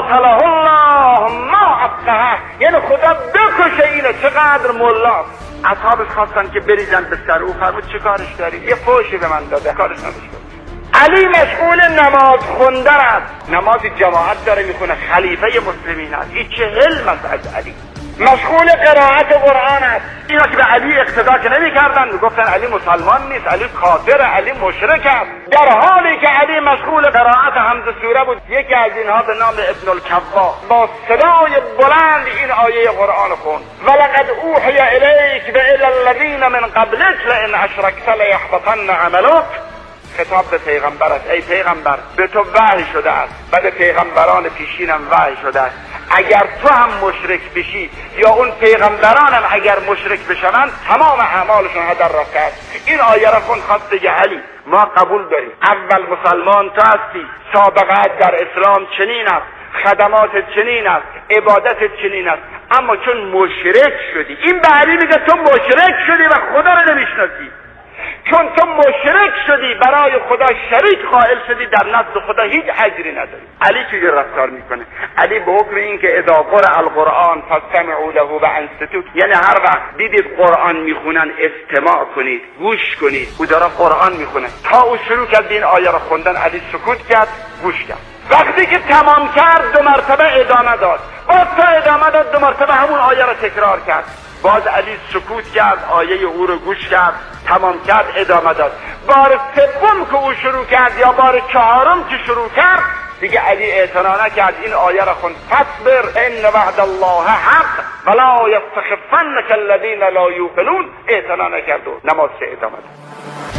قاتله الله ما ابقه، یعنی خدا بکشه اینو. چقدر ملاست. اصحابش خواستن که بریزن به سر او، فرمود چه کارش داری؟ یه فوشی به من داده، کارش نداشت. علی مشغول نماز خوندن است، نماز جماعت داره میکنه، خلیفه مسلمین است. این چه علم است از علی. مشغول قرائت قرآن است. اینا که به علی اقتدا که نمی‌کردن، میگفتن علی مسلمان نیست، علی کافر، علی مشرک است. در حالی که علی مشغول قرائت حمزه سوره بود، یکی از اینها به نام ابن الکوا با صدای بلند این آیه قرآن خوند: ولقد اوحی الیک و الی الذین من قبلک لئن اشرکت لیحبطن عملک. خطاب به پیغمبر است: ای پیغمبر، به تو وحی شده است و به پیغمبران پیشینم وحی شده است، اگر تو هم مشرک بشی یا اون پیغمبرانم اگر مشرک بشوند، تمام اعمالشون هدر رفته است. این آیه را خوند، خواست بگه علی ما قبول داریم، اول مسلمان تو هستی، سابقت در اسلام چنین است، خدماتت چنین است، عبادتت چنین است، اما چون مشرک شدی، این به علی میگه تو مشرک شدی و خدا رو نمیشناسی. چون تو مشرک شدی، برای خدا شریک قائل شدی، در نزد خدا هیچ اجری نداری. علی چیزی رفتار میکنه؟ علی به حکم این که اذا قرأ القرآن فاستمعوا له و انصتوا، یعنی هر وقت دیدید قرآن میخونن استماع کنید، گوش کنید. او داره قرآن میخونه، تا او شروع کرد این آیه را خوندن، علی سکوت کرد، گوش کرد. وقتی که تمام کرد 2 مرتبه ادامه داد، باز تا ادامه داد 2 مرتبه همون آیه را تکرار کرد. باز علی سکوت کرد، آیه او رو گوش کرد، تمام کرد، ادامه داد. بار سوم که او شروع کرد یا بار 4م که شروع کرد، دیگه علی اعتنا نکرد، این آیه را خوند: فاصبر ان وعد الله حق ولا یستخفنک الذین لا یوقنون. اعتنا نکرد و نماز ادامه داد.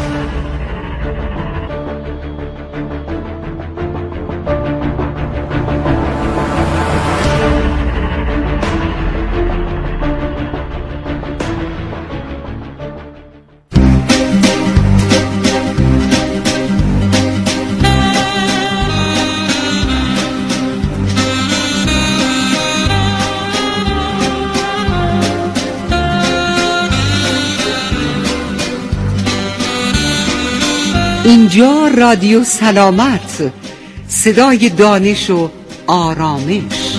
اینجا رادیو سلامت، صدای دانش و آرامش.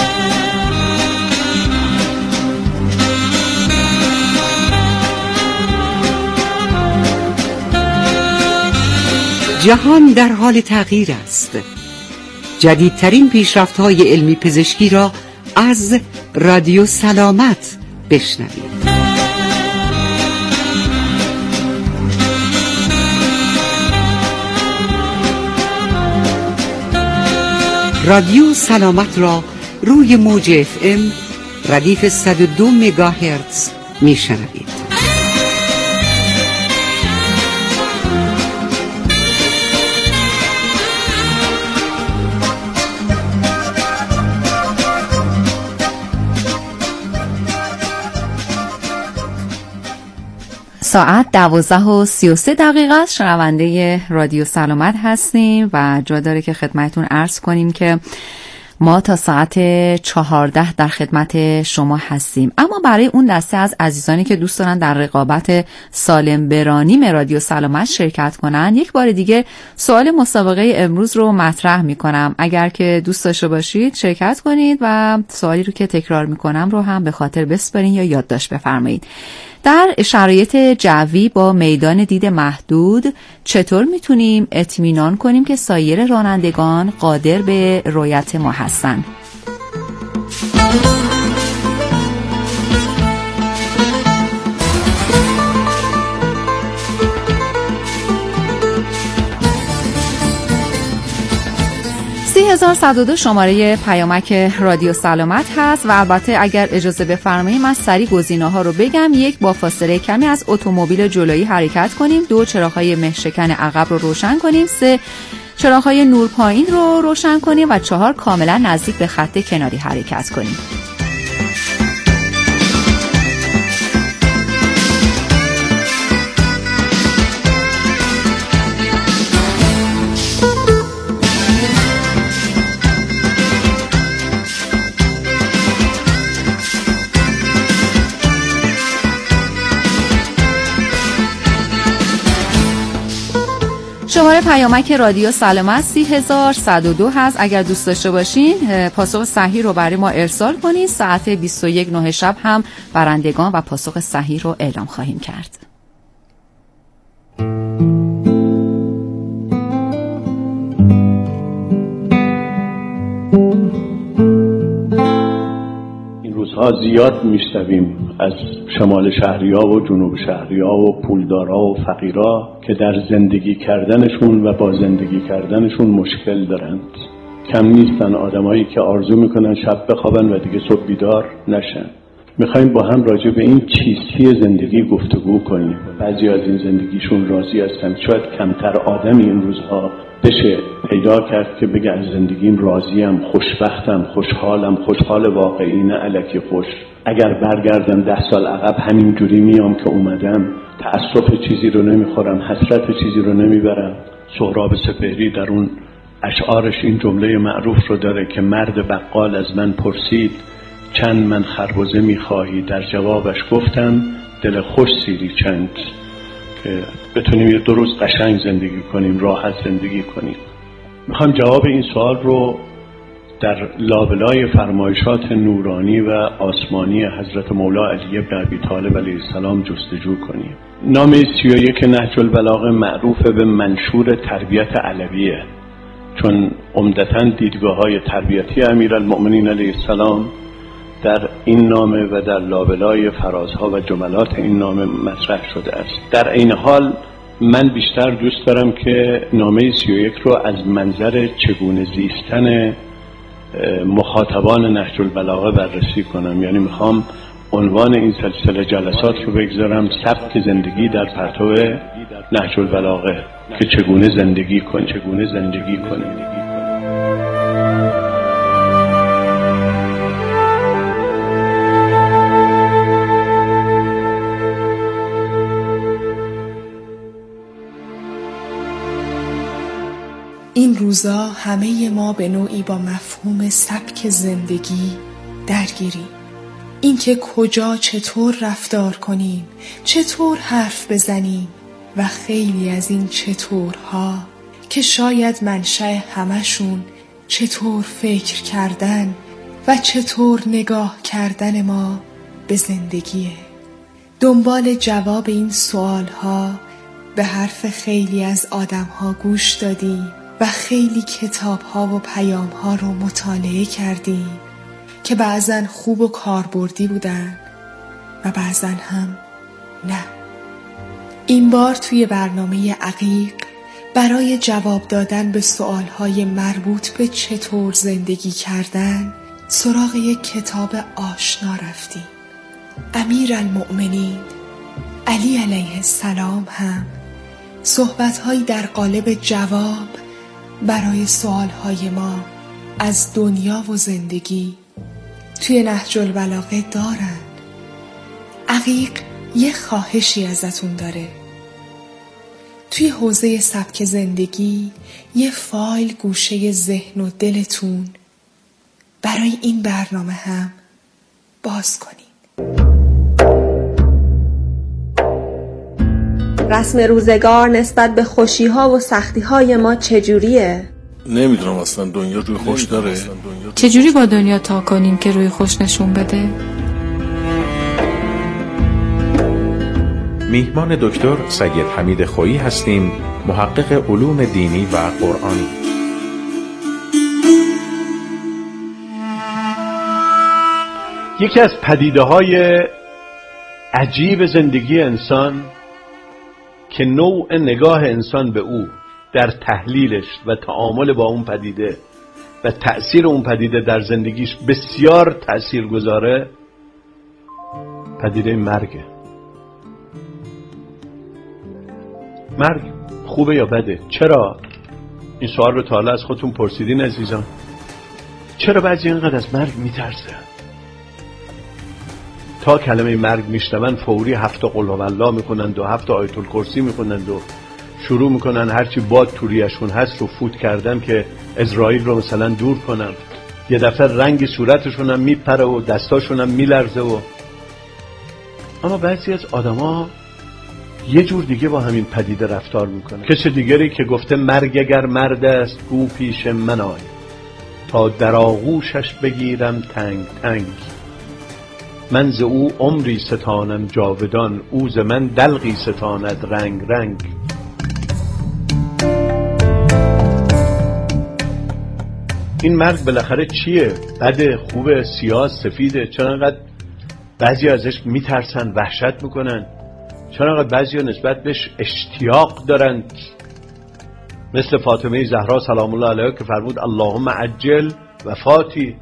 جهان در حال تغییر است. جدیدترین پیشرفت‌های علمی پزشکی را از رادیو سلامت بشنوید. رادیو سلامت را روی موج FM ردیف 102 مگاهرتز میشنوید. ساعت 12:33 است. شنونده رادیو سلامت هستیم و جا داره که خدمتتون عرض کنیم که ما تا ساعت 14 در خدمت شما هستیم. اما برای اون دسته از عزیزانی که دوست دارن در رقابت سالم برانیم رادیو سلامت شرکت کنن، یک بار دیگه سوال مسابقه امروز رو مطرح میکنم. اگر که دوست داشته باشید شرکت کنید و سوالی رو که تکرار میکنم رو هم به خاطر بسپارین یا یادداشت بفرمایید. در شرایط جوی با میدان دید محدود چطور میتونیم اطمینان کنیم که سایر رانندگان قادر به رؤیت ما هستند؟ 3102 شماره پیامک رادیو سلامت هست و البته اگر اجازه بفرمایید من سریع گزینه‌ها رو بگم. 1، با فاصله کمی از اتومبیل جلویی حرکت کنیم. 2، چراغ‌های مه‌شکن عقب رو روشن کنیم. 3، چراغ‌های نور پایین رو روشن کنیم و 4، کاملا نزدیک به خط کناری حرکت کنیم. شماره پیامک رادیو سلامت 30102 هست. اگر دوست داشته باشین پاسخ صحیح رو برای ما ارسال کنید. ساعت 21:09 شب هم برندگان و پاسخ صحیح رو اعلام خواهیم کرد. این روزها زیاد میشنویم از شمال شهری‌ها و جنوب شهری‌ها و پولدارها و فقیرها که در زندگی کردنشون و با زندگی کردنشون مشکل دارند. کم نیستن آدمایی که آرزو میکنن شب بخوابن و دیگه صبح بیدار نشن. میخوایم با هم راجع به این چیستی زندگی گفتگو کنیم. بعضی از این زندگیشون راضی هستن. شاید کمتر آدمی این روزها بشه پیدا کرد که بگه از زندگیم راضیم، خوشبختم، خوشحالم، خوشحال واقعی نه الکی خوش. اگر برگردم 10 سال عقب همینجوری میام که اومدم، تأسف چیزی رو نمیخورم، حسرت چیزی رو نمیبرم. سهراب سپهری در اون اشعارش این جمله معروف رو داره که مرد بقال از من پرسید چند من خربزه میخواهی، در جوابش گفتم دل خوش سیری چند. که بتونیم یه 2 روز قشنگ زندگی کنیم، راحت زندگی کنیم. میخوام جواب این سوال رو در لابلای فرمایشات نورانی و آسمانی حضرت مولا علی بن ابی طالب علیه السلام جستجو کنیم. نامه 31 نهج البلاغه معروف به منشور تربیت علویه، چون عمدتاً دیدگاه‌های تربیتی امیرالمؤمنین علیه السلام در این نامه و در لابلای فرازها و جملات این نامه مطرح شده است. در این حال من بیشتر دوست دارم که نامه 31 رو از منظر چگونه زیستن مخاطبان نهج البلاغه بررسی کنم. یعنی میخوام عنوان این سلسله جلسات رو بگذارم سبک زندگی در پرتو نهج البلاغه، که چگونه زندگی کنیم. این روزا همه ما به نوعی با مفهوم سبک زندگی درگیریم. این که کجا چطور رفتار کنیم، چطور حرف بزنیم و خیلی از این چطورها که شاید منشأ همشون چطور فکر کردن و چطور نگاه کردن ما به زندگیه. دنبال جواب این سوالها به حرف خیلی از آدمها گوش دادیم و خیلی کتاب‌ها و پیام‌ها رو مطالعه کردیم که بعضن خوب و کاربردی بودن و بعضن هم نه. این بار توی برنامه عقیق برای جواب دادن به سوال‌های مربوط به چطور زندگی کردن سراغ یک کتاب آشنا رفتیم. امیرالمؤمنین علی علیه السلام هم صحبت‌هایی در قالب جواب برای سوالهای ما از دنیا و زندگی توی نهج البلاغه دارن. عقیق یه خواهشی ازتون داره. توی حوزه سبک زندگی یه فایل گوشه ذهن و دلتون برای این برنامه هم باز کنین. رسم روزگار نسبت به خوشی‌ها و سختی‌های ما چجوریه؟ نمیدونم اصلا دنیا روی خوش داره. چجوری با دنیا تا کنیم که روی خوش نشون بده؟ میهمان دکتر سید حمید خویی هستیم، محقق علوم دینی و قرآنی. یکی از پدیده‌های عجیب زندگی انسان که نوع نگاه انسان به او در تحلیلش و تعامل با اون پدیده و تأثیر اون پدیده در زندگیش بسیار تأثیر گذاره، پدیده مرگه. مرگ خوبه یا بده؟ چرا؟ این سوال رو تا حالا از خودتون پرسیدین عزیزان؟ چرا بعضی اینقدر از مرگ میترسن؟ تا کلمه مرگ میشنون فوری 7 قل هوالله میکنند و 7 آیت الکرسی میکنند و شروع میکنن هرچی باد تو ریشون هست رو فوت کردن که اسرائیل رو مثلا دور کنن. یه دفعه رنگ صورتشون هم میپره و دستاشون هم میلرزه اما بعضی از آدما یه جور دیگه با همین پدیده رفتار میکنه. کسی دیگری که گفته مرگ اگر مرد است گو پیش من آی، تا در آغوشش بگیرم تنگ تنگ. من ز او عمری ستانم جاودان، او ز من دلقی ستاند رنگ رنگ. این مرگ بالاخره چیه؟ بده، خوبه، سیاه، سفیده؟ چرا انقدر بعضی ازش میترسن، وحشت میکنن؟ چرا انقدر بعضی نسبت بهش اشتیاق دارن؟ مثل فاطمه زهرا سلام الله علیها که فرمود اللهم عجل وفاتی.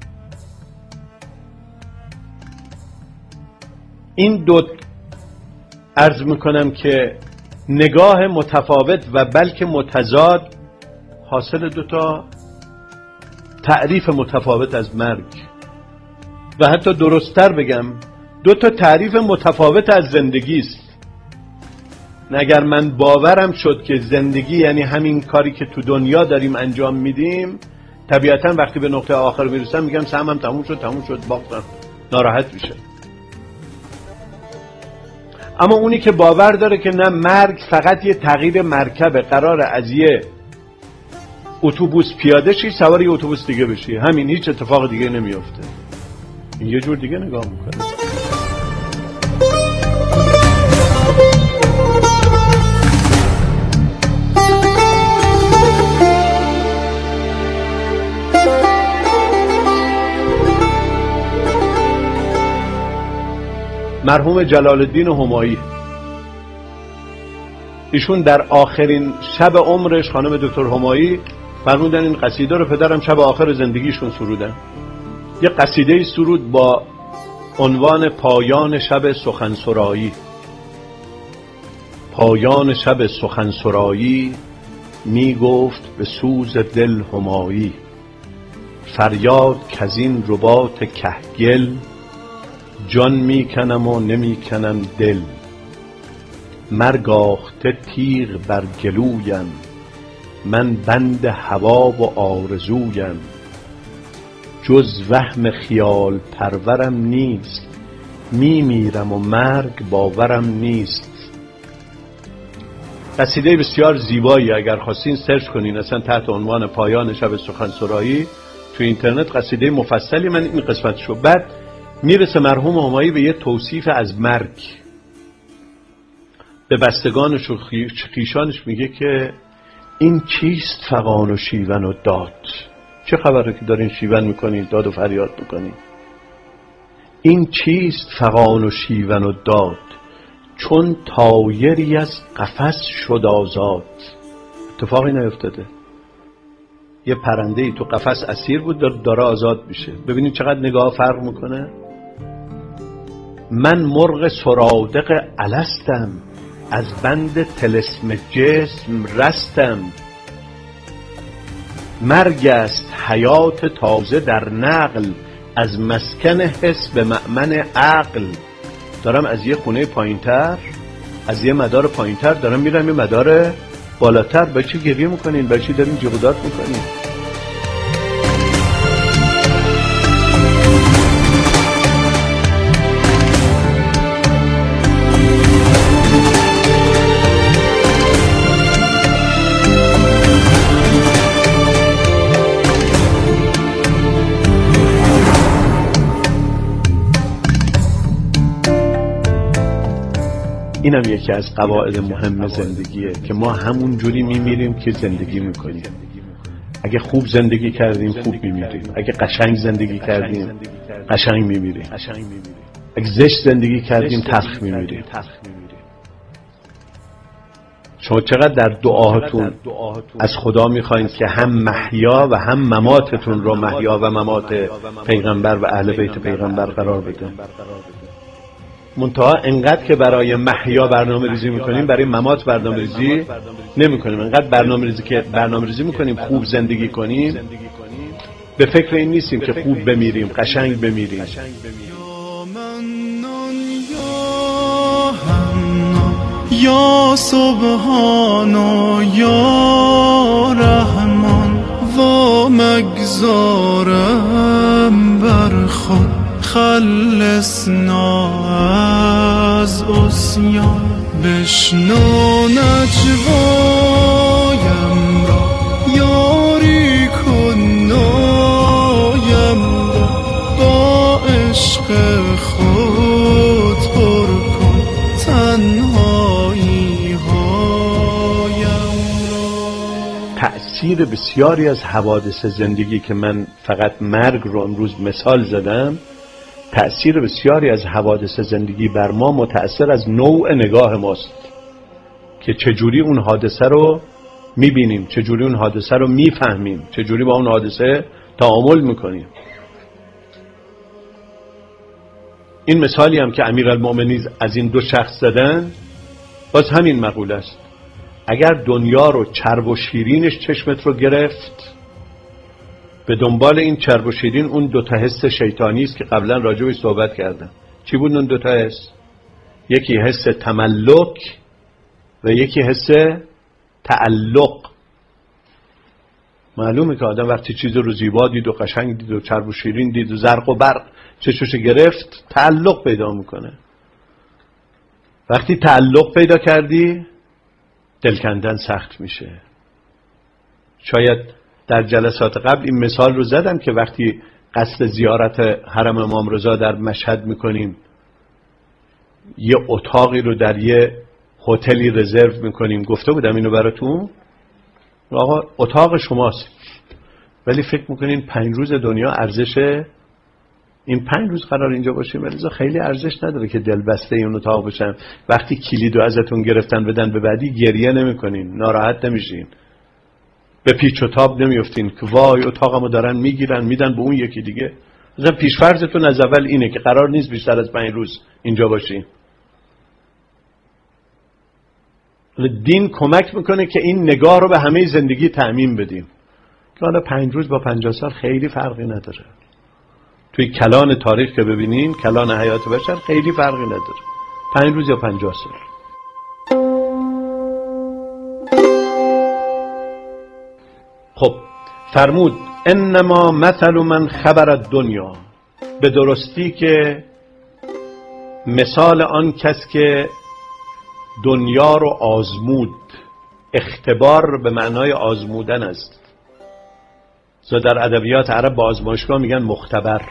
این دو عرض میکنم که نگاه متفاوت و بلکه متضاد حاصل دوتا تعریف متفاوت از مرگ، و حتی درست‌تر بگم دوتا تعریف متفاوت از زندگی است. اگر من باورم شد که زندگی یعنی همین کاری که تو دنیا داریم انجام میدیم، طبیعتا وقتی به نقطه آخر میرسم میگم سهمم تموم شد باختم، ناراحت میشه. اما اونی که باور داره که نه، مرگ فقط یه تغییر مرکبه، قراره از یه اتوبوس پیاده شی سوار یه اتوبوس دیگه بشی، همین، هیچ اتفاق دیگه نمیفته، این یه جور دیگه نگاه میکنه. مرحوم جلال الدین همایی، ایشون در آخرین شب عمرش، خانم دکتر همایی فرمودن این قصیده رو پدرم شب آخر زندگیشون سرودن. یه قصیده سرود با عنوان پایان شب سخنسرایی. پایان شب سخنسرایی می گفت به سوز دل همایی، فریاد کزین رباط کهگل، جان می کنم و نمی کنم دل. مرگ آخته تیغ بر گلویم، من بند هوا و آرزویم. جز وهم خیال پرورم نیست، می میرم و مرگ باورم نیست. قصیده بسیار زیبایی، اگر خواستین سرچ کنین اصلا تحت عنوان پایان شب سخنسرایی تو اینترنت قصیده مفصلی، من این قسمت شو. بعد میرسه مرحوم همایی به یه توصیف از مرگ، به بستگانش و خیشانش میگه که این چیست فغان و شیون و داد؟ چه خبره که دارین شیون میکنین، داد و فریاد میکنین؟ این چیست فغان و شیون و داد؟ چون طایری از قفس شد آزاد. اتفاقی نیفتاده، یه پرنده ای تو قفس اسیر بود داره آزاد میشه. ببینید چقدر نگاه فرق میکنه. من مرغ سرادق الستم، از بند طلسم جسم رستم. مرگ است حیات تازه در نقل، از مسکن حس به مأمن عقل. دارم از یه خونه پایینتر، از یه مدار پایینتر دارم میرم یه مدار بالاتر. با چی گریه میکنین؟ با چی دارین جیغ و داد میکنین؟ اینم یکی از قواعد مهم زندگیه که ما همون جوری میمیریم که زندگی میکنیم. اگه خوب زندگی کردیم خوب میمیریم، اگه قشنگ زندگی کردیم قشنگ میمیریم، اگه زشت زندگی کردیم تلخ میمیریم. شما چقدر در دعاهاتون از خدا میخواین که هم محیا و هم مماتتون رو محیا و ممات پیغمبر و اهل بیت پیغمبر قرار بده. منتها انقدر که برای محیا برنامه ریزی میکنیم برای ممات برنامه ریزی نمی کنیم. انقدر برنامه ریزی میکنیم خوب زندگی کنیم، به فکر این نیستیم که خوب بمیریم، قشنگ بمیریم. یا سبحانا یا رحمان، و مگذارم بر خود خلصنا از عصیان. بشنو نجوایم را یاری کن نایم را با عشق خود پر کن تنهایی هایم را. تأثیر بسیاری از حوادث زندگی که من فقط مرگ رو امروز مثال زدم، تأثیر بسیاری از حوادث زندگی بر ما متأثر از نوع نگاه ماست که چجوری اون حادثه رو میبینیم، چجوری اون حادثه رو میفهمیم، چجوری با اون حادثه تعامل میکنیم. این مثالی هم که امیرالمؤمنین از این دو شخص زدن باز همین مقوله است. اگر دنیا رو چرب و شیرینش چشمت رو گرفت، به دنبال این چرب و شیرین اون دوتا حس شیطانی است که قبلا راجعش صحبت کردم. چی بود اون دوتا حس؟ یکی حس تملک و یکی حس تعلق. معلومه که آدم وقتی چیز رو زیبا دید و قشنگ دید و چرب و شیرین دید و زرق و برق چشمش گرفت، تعلق پیدا میکنه. وقتی تعلق پیدا کردی، دل کندن سخت میشه. شاید در جلسات قبل این مثال رو زدم که وقتی قصد زیارت حرم امام رضا در مشهد میکنیم، یه اتاقی رو در یه هتلی رزرو میکنیم. گفته بودم اینو براتون. آقا اتاق شماست، ولی فکر میکنین 5 روز دنیا ارزشه؟ این 5 روز قرار اینجا باشیم، ولی خیلی ارزش نداره که دل بسته اون اتاق بشن. وقتی کلیدو ازتون گرفتن بدن به بعدی، گریه نمیکنین، ناراحت نمیشین، به پیچ و تاب نمیفتین که وای اتاقمو دارن میگیرن میدن به اون یکی دیگه. مثلا پیشفرضتون از اول اینه که قرار نیست بیشتر از 5 روز اینجا باشین. دین کمک میکنه که این نگاه رو به همه زندگی تعمیم بدیم که حالا 5 روز با 50 سال خیلی فرقی نداره. توی کلان تاریخ که ببینین، کلان حیات بشر، خیلی فرقی نداره 5 روز یا 50 سال. خب فرمود انما مثل من خبر الدنیا، به درستی که مثال آن کس که دنیا رو آزمود. اختبار به معنای آزمودن است. در ادبیات عرب با آزمایشگاه میگن مختبر.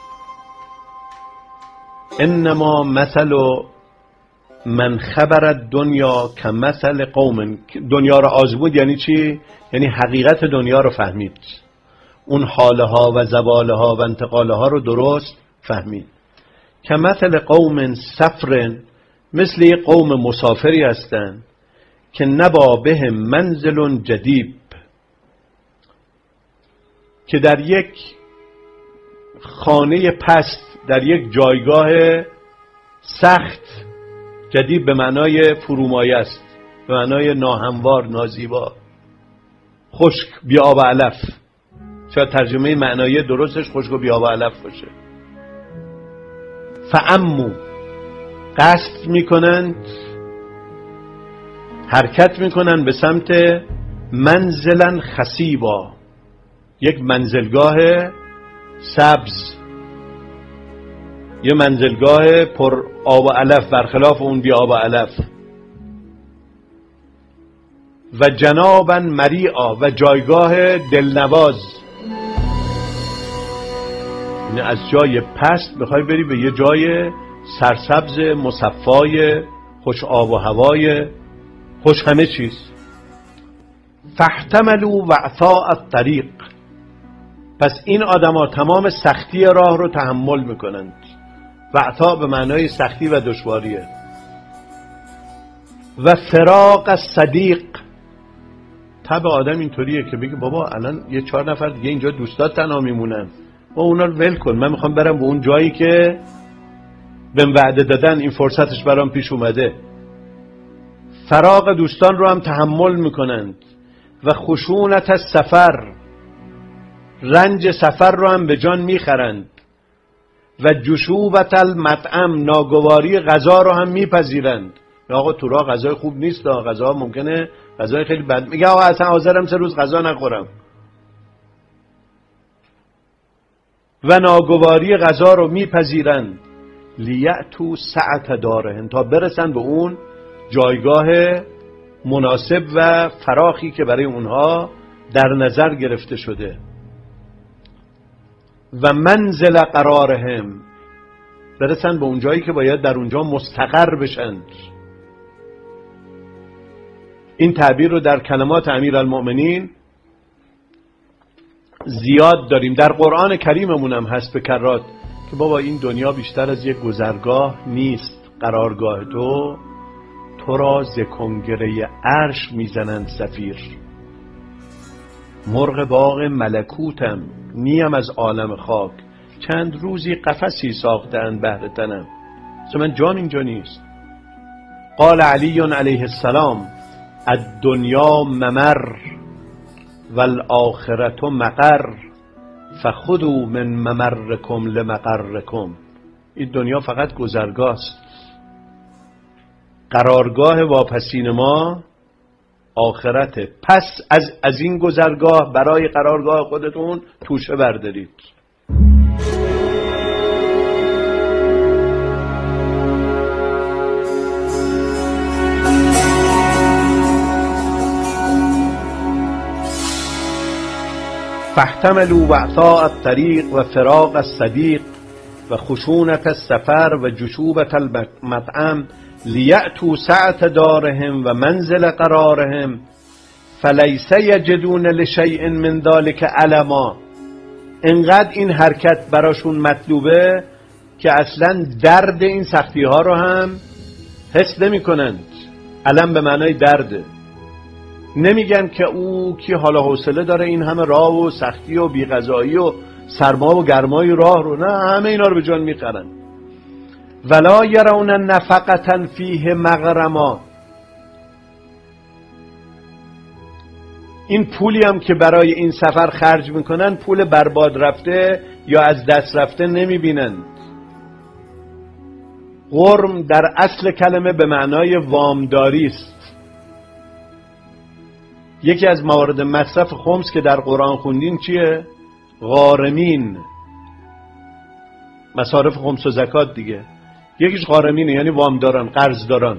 انما مثل من خبر الدنیا کمثل قوم. دنیا رو آزمود یعنی چی؟ یعنی حقیقت دنیا رو فهمید، اون حاله ها و زواله ها و انتقاله ها رو درست فهمید. کمثل قوم سفر، مثل یک قوم مسافری هستند که نبا بهم منزل جدید، که در یک خانه پست، در یک جایگاه سخت، جدید به معنای فرومایه است، به معنای ناهموار، نازیبا، خشک، بی آب و علف. شاید ترجمه معنایی درستش خشک و بی آب و علف باشه. فعمو، قصد میکنند، حرکت میکنند به سمت منزلن خصیبا، یک منزلگاه سبز، یه منزلگاه پر آب و علف برخلاف اون بی آب و علف. و جنابا مریعا، و جایگاه دلنواز. یعنی از جای پست میخوای بری به یه جای سرسبز، مصفای، خوش آب و هوای، خوش همه چیز. فاحتملوا وعثاء الطریق، پس این آدما تمام سختی راه رو تحمل میکنند. وعثاء به معنای سختی و دشواریه. و فراق الصدیق، طبع آدم اینطوریه که بگه بابا الان یه 4 نفر دیگه اینجا دوستات تنها میمونن، با اونا رو ول کن، من میخوام برم به اون جایی که بهم وعده دادن، این فرصتش برام پیش اومده. فراق دوستان رو هم تحمل میکنند. و خشونت السفر، رنج سفر رو هم به جان میخرند. و جشوبت المطعم، ناگواری غذا رو هم میپذیرند. آقا تو راه غذای خوب نیست، غذا ممکنه غذای خیلی بد، میگه آقا اصلا حاضرم 3 روز غذا نخورم. و ناگواری غذا رو میپذیرند. لیأتوا سعة دارهن، تا برسن به اون جایگاه مناسب و فراخی که برای اونها در نظر گرفته شده. و منزل قرارهم، برسن به اون جایی که باید در اونجا مستقر بشن. این تعبیر رو در کلمات امیرالمؤمنین زیاد داریم. در قرآن کریممون هم هست به کرات که بابا این دنیا بیشتر از یک گذرگاه نیست. قرارگاه تو را ز کنگره عرش میزنند صفیر. مرغ باغ ملکوتم، نیم از عالم خاک. چند روزی قفسی ساختند بهر تنم، من جام اینجا نیست. قال علی علیه السلام الدنیا ممر والآخرة مقر فخذوا من ممرکم لمقرکم. این دنیا فقط گذرگاه است. قرارگاه واپسین ما آخرته. پس از این گذرگاه برای قرارگاه خودتون توشه بردارید. فاحتملوا وعطاء الطریق و فراق الصدیق و خشونت السفر و جشوبت المطعم لیأتوا سعة دارهم و منزل قرارهم فلیس یجدون لشیء من ذلك علما. انقدر این حرکت براشون مطلوبه که اصلا درد این سختی ها رو هم حس نمی کنند. علم به معنای درده. نمیگن که او کی حالا حوصله داره این همه راه و سختی و بی‌غذایی و سرما و گرمای راه رو. نه، همه اینا رو به جان میخرن. ولا یرون نفقة فیه مغرما. این پولی هم که برای این سفر خرج میکنن پول برباد رفته یا از دست رفته نمیبینند. غرم در اصل کلمه به معنای وامداری است. یکی از موارد مصرف خمس که در قرآن خوندین چیه؟ غارمین. مصارف خمس و زکات دیگه. یکیش غارمینه، یعنی وامداران، قرضداران.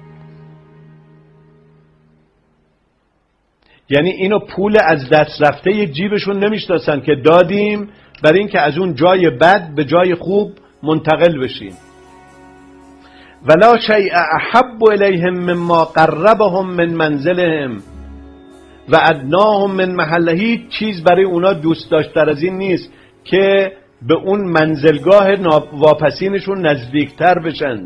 یعنی اینو پول از دست رفته جیبشون نمیشناسن که دادیم برای این که از اون جای بد به جای خوب منتقل بشیم. ولا شیء احب الیهم مما قربهم من منزلهم و ادناهم من محله. هیچ چیز برای اونا دوست داشتر از این نیست که به اون منزلگاه واپسینشون نزدیکتر بشن.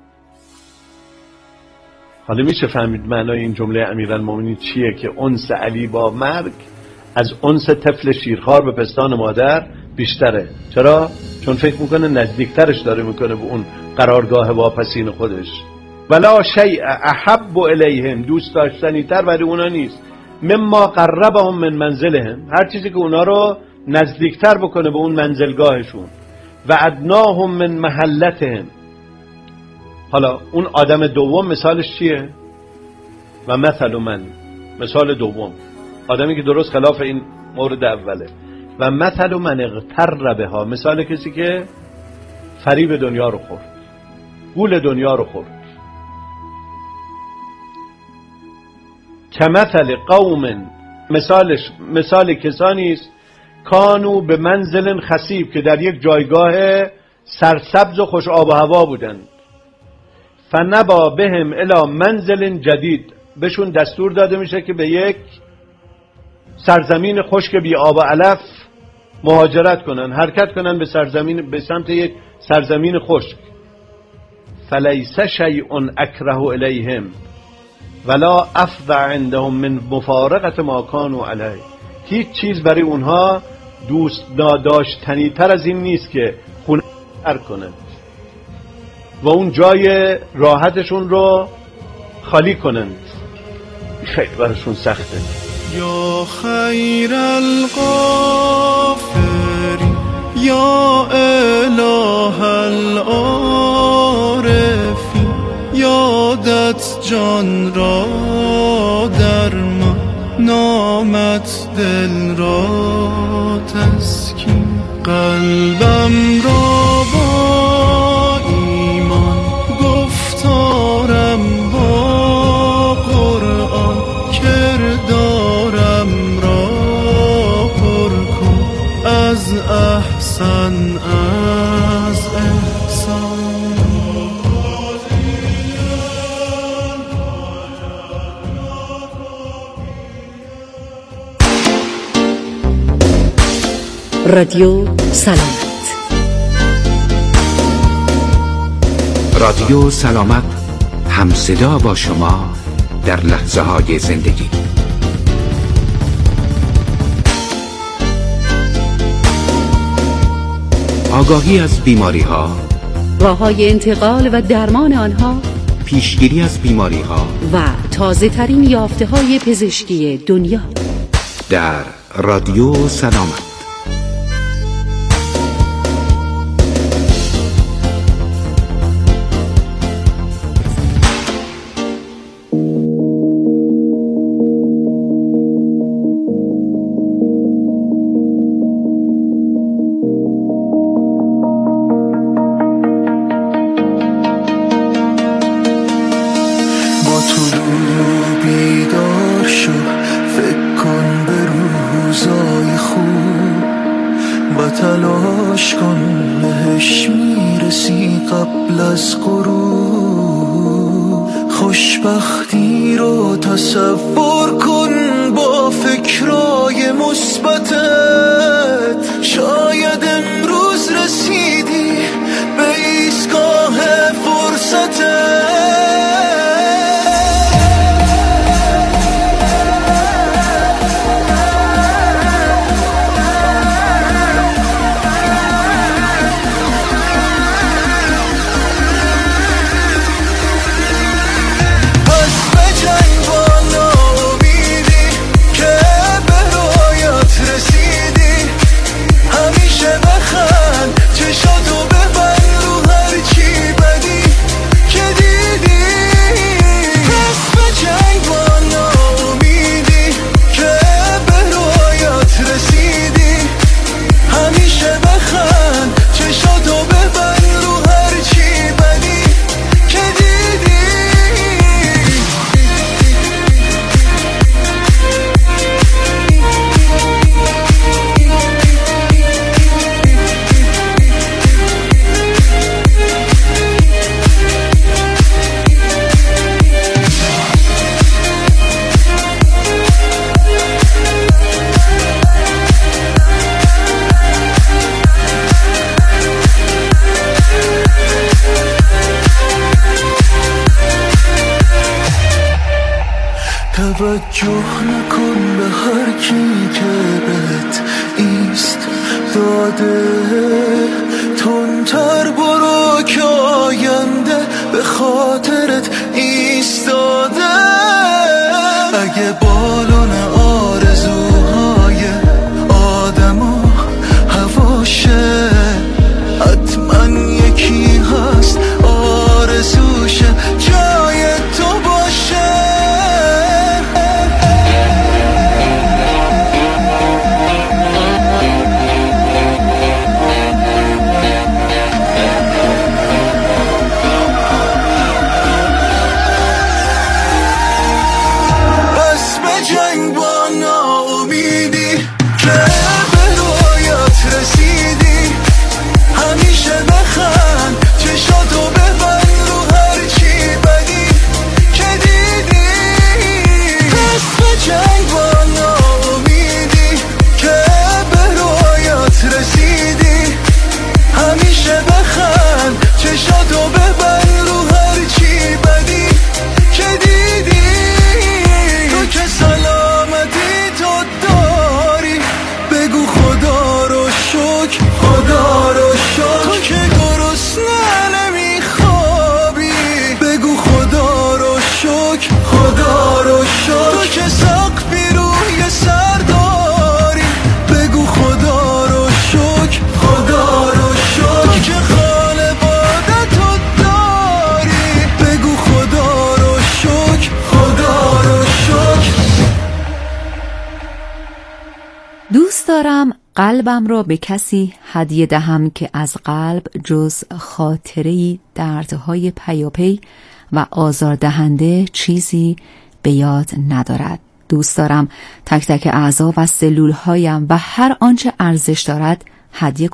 حالا میشه فهمید معنای این جمله امیرالمومنین چیه که انس علی با مرگ از انس طفل شیرخوار به پستان مادر بیشتره. چرا؟ چون فکر میکنه نزدیکترش داره میکنه به اون قرارگاه واپسین خودش. ولا شیء احب الیهم، دوست داشتنی تر برای اونا نیست، مما قربهم من منزلهم، هر چیزی که اونا رو نزدیکتر بکنه به اون منزلگاهشون. و ادناهم من محلتهم. حالا اون آدم دوم مثالش چیه؟ و مثل من، مثال دوم آدمی که درست خلاف این مورد اوله. و مثل من اغتر بها، مثال کسی که فریب دنیا رو خورد، گول دنیا رو خورد. کمثل قوم، مثال کسانی است کانو به منزل خصیب، که در یک جایگاه سرسبز و خوش آب و هوا بودند. فنبا بهم الی منزل جدید، بهشون دستور داده میشه که به یک سرزمین خشک بی آب و علف مهاجرت کنن، حرکت کنن به سمت یک سرزمین خشک. فلیس شیء اکره الیهم ولا افظع عندهم من مفارقت ما کانوا علیه. هیچ چیز برای اونها دوست نداشتنی تر از این نیست که خونه ترک کنند و اون جای راحتشون رو خالی کنند. خیلی براشون سخته. یا خیر الغافری یا اله العارفی، یادت جان را در من، نامت دل را تسکین، قلبم را با ایمان، گفتارم با احسن از احسان. رادیو سلامت. رادیو سلامت همصدا با شما در لحظه های زندگی. آگاهی از بیماری ها، راه‌های انتقال و درمان آنها، پیشگیری از بیماری ها و تازه ترین یافته های پزشکی دنیا در رادیو سلامت. تلاش کن بهش میرسی قبل از غروب. خوشبختی رو تصور کن با فکرای مثبتت. شاید امروز رسیدی به ایستگاه فرصتت. توجه نکن به هر کی که بهت ایست داده. تندتر برو که آینده به خاطرت ایستاده. اگه بالون آرزوهای آدما هواشه، حتما یکی هست آرزوشه جای تو باشه. دارم قلبم را به کسی هدیه دهم که از قلب جز خاطره‌ای دردهای پیاپی و آزاردهنده چیزی به یاد ندارد. دوست دارم تک تک اعضا و سلولهایم و هر آنچه ارزش دارد هدیه